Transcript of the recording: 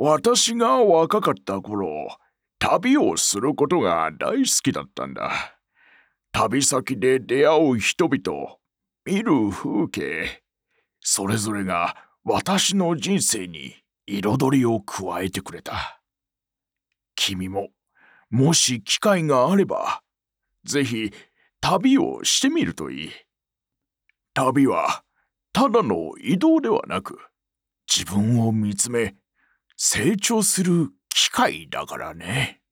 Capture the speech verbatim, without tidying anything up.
私が若かった頃、旅をすることが大好きだったんだ。旅先で出会う人々、見る風景、それぞれが私の人生に彩りを加えてくれた。君も、もし機会があれば、ぜひ旅をしてみるといい。旅はただの移動ではなく、自分を見つめ、成長する機会だからね。